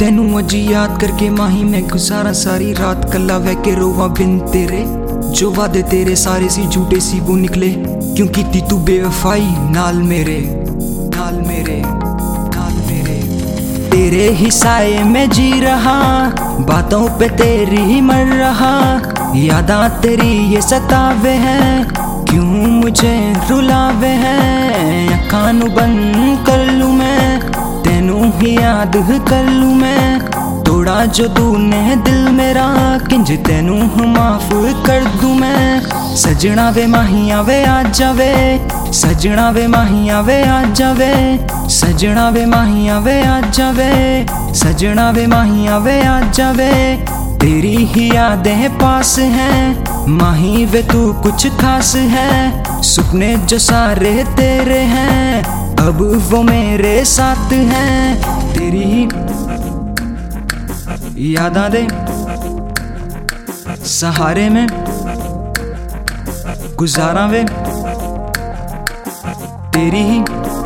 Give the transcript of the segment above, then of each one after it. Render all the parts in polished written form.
तेनू अजी याद करके माही मैं गुजारा सारी रात, कला वह के रोवा बिन तेरे। जो वादे तेरे सारे सी झूठे सी वो निकले, क्योंकि ती तू बेवफाई नाल मेरे, नाल मेरे, नाल मेरे। तेरे ही साए में जी रहा, बातों पे तेरी ही मर रहा। यादां तेरी ये सतावे हैं, क्यों मुझे रुलावे हैं। अखां नू बंद कर लूं मैं, तेनू ही याद कर लूं मैं। तोड़ा जो तूने दिल मेरा, किंज तेनू माफ कर दूं मैं। सजना वे माहिया वे आ जावे, सजना वे माहिया वे आ जावे। सजना वे माहिया वे आ जावे, सजना वे माहिया वे आ जावे। तेरी ही यादें पास हैं माही वे, तू कुछ खास है। सपने जो सारे तेरे हैं, अब वो मेरे साथ हैं। तेरी ही यादां दे सहारे में गुजारा वे, तेरी ही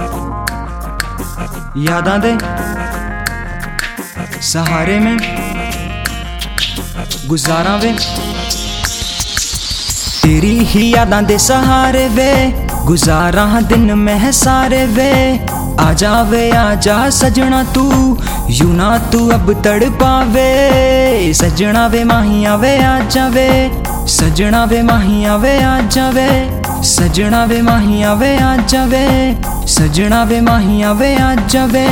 यादां दे सहारे में गुजारा वे। तेरी ही यादां दे सहारे वे, गुजारा दिन में सारे वे। आजा वे आजा सजना तू, यूं ना तू अब तड़ पावे। सजना वे माहिया वे आ जावे, सजना वे माहिया वे आ जावे। सजना वे माहिया वे आ जावे, सजना वे माहिया वे आ जावे।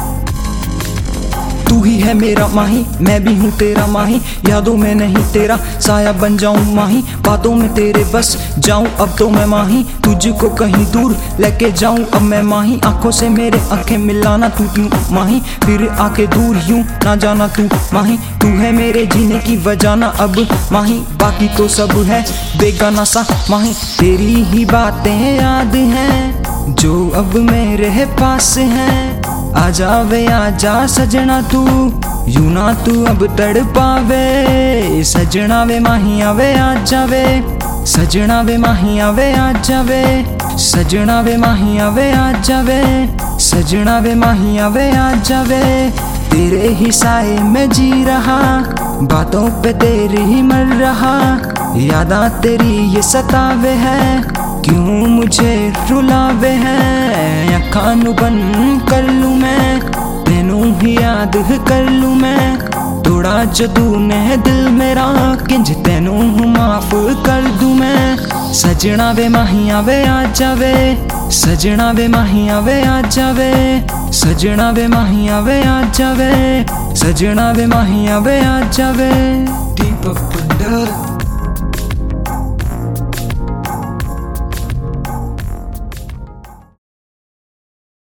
तू ही है मेरा माही, मैं भी हूँ तेरा माही। यादों में नहीं तेरा साया बन जाऊं माही, बातों में तेरे बस जाऊं अब तो मैं माही। तुझको कहीं दूर लेके जाऊं अब मैं माही। आंखों से मेरे आंखें मिलाना तू क्यों माही, फिर आके दूर यूं ना जाना तू माही। तू है मेरे जीने की वजह ना अब माही, बाकी तो सब है बेगाना सा माही। तेरी ही बातें याद हैं जो अब मेरे पास हैं। आजा वे आजा सजना तू, यूं ना तू अब तड़ पावे। सजना वे माहिया वे आ जावे, सजना वे माहिया वे आ जावे। सजना वे माहिया वे आ जावे, सजना वे माहिया वे आ जावे। तेरे ही साए में जी रहा, बातों पे तेरी ही मर रहा। यादां तेरी ये सतावे हैं, क्यों मुझे रुलावे हैं। अखां नू बंद कर लूं मैं, तेनू ही याद कर लूं मैं। तोड़ा जो तूने दिल मेरा, किंज तेनू माफ कर दूं मैं। सजना वे माहिया वे आ जावे, सजना वे माहिया वे आ जावे। सजना वे माहिया वे आ जावे, सजना वे माहिया वे आ जावे। दीपक बंडल।